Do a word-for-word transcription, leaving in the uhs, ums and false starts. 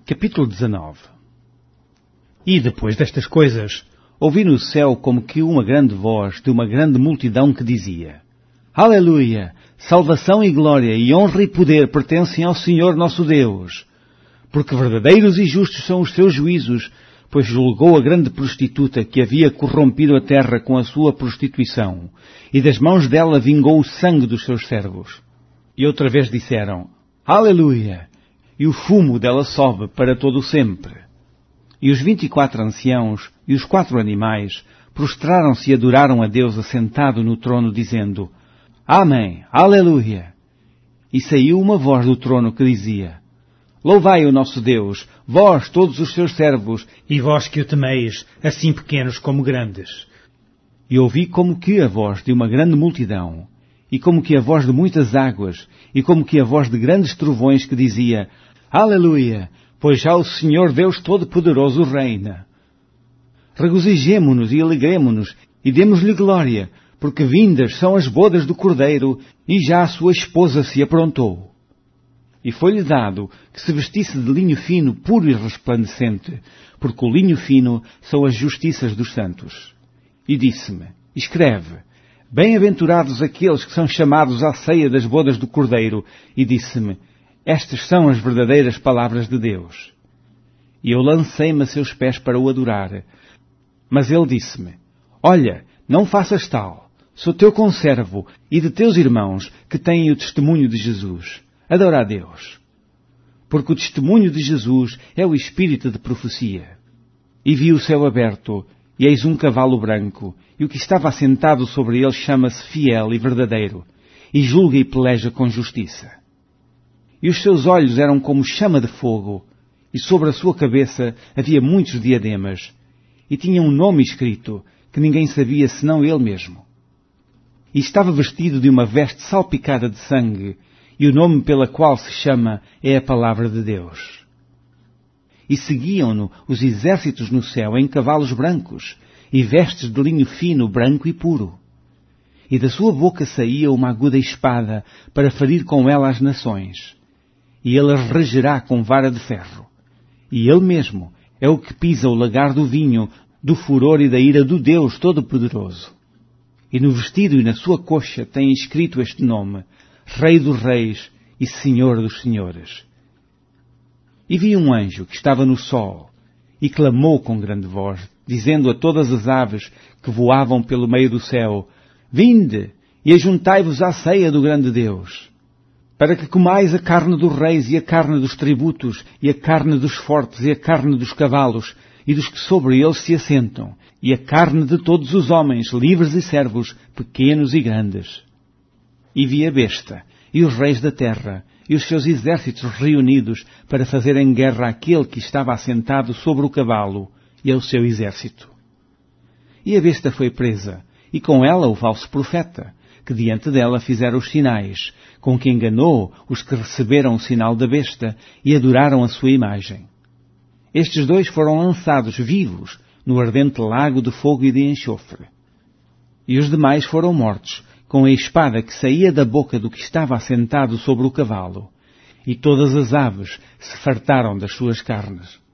Capítulo dezenove. E depois destas coisas, ouvi no céu como que uma grande voz de uma grande multidão que dizia: Aleluia! Salvação e glória e honra e poder pertencem ao Senhor nosso Deus. Porque verdadeiros e justos são os seus juízos, pois julgou a grande prostituta que havia corrompido a terra com a sua prostituição, e das mãos dela vingou o sangue dos seus servos. E outra vez disseram: Aleluia! E o fumo dela sobe para todo o sempre. E os vinte e quatro anciãos e os quatro animais prostraram-se e adoraram a Deus assentado no trono, dizendo: Amém, Aleluia! E saiu uma voz do trono que dizia: Louvai o nosso Deus, vós todos os seus servos, e vós que o temeis, assim pequenos como grandes. E ouvi como que a voz de uma grande multidão, e como que a voz de muitas águas, e como que a voz de grandes trovões que dizia: Aleluia! Pois já o Senhor Deus Todo-Poderoso reina. Regozijemo-nos e alegremo-nos, e demos-lhe glória, porque vindas são as bodas do Cordeiro, e já a sua esposa se aprontou. E foi-lhe dado que se vestisse de linho fino, puro e resplandecente, porque o linho fino são as justiças dos santos. E disse-me: Escreve: Bem-aventurados aqueles que são chamados à ceia das bodas do Cordeiro. E disse-me: Estas são as verdadeiras palavras de Deus. E eu lancei-me a seus pés para o adorar. Mas ele disse-me: Olha, não faças tal. Sou teu conservo e de teus irmãos que têm o testemunho de Jesus. Adora a Deus. Porque o testemunho de Jesus é o espírito de profecia. E vi o céu aberto, e eis um cavalo branco, e o que estava assentado sobre ele chama-se Fiel e Verdadeiro, e julga e peleja com justiça. E os seus olhos eram como chama de fogo, e sobre a sua cabeça havia muitos diademas, e tinha um nome escrito, que ninguém sabia senão ele mesmo. E estava vestido de uma veste salpicada de sangue, e o nome pela qual se chama é a Palavra de Deus. E seguiam-no os exércitos no céu em cavalos brancos, e vestes de linho fino, branco e puro. E da sua boca saía uma aguda espada, para ferir com ela as nações. E ele as regerá com vara de ferro. E ele mesmo é o que pisa o lagar do vinho, do furor e da ira do Deus Todo-Poderoso. E no vestido e na sua coxa tem escrito este nome: Rei dos Reis e Senhor dos Senhores. E vi um anjo que estava no sol, e clamou com grande voz, dizendo a todas as aves que voavam pelo meio do céu: Vinde, e ajuntai-vos à ceia do grande Deus, para que comais a carne dos reis, e a carne dos tributos, e a carne dos fortes, e a carne dos cavalos, e dos que sobre eles se assentam, e a carne de todos os homens, livres e servos, pequenos e grandes. E vi a besta, e os reis da terra, e os seus exércitos reunidos para fazerem guerra àquele que estava assentado sobre o cavalo, e ao seu exército. E a besta foi presa, e com ela o falso profeta, que diante dela fizera os sinais, com que enganou os que receberam o sinal da besta e adoraram a sua imagem. Estes dois foram lançados vivos no ardente lago de fogo e de enxofre. E os demais foram mortos com a espada que saía da boca do que estava assentado sobre o cavalo, e todas as aves se fartaram das suas carnes.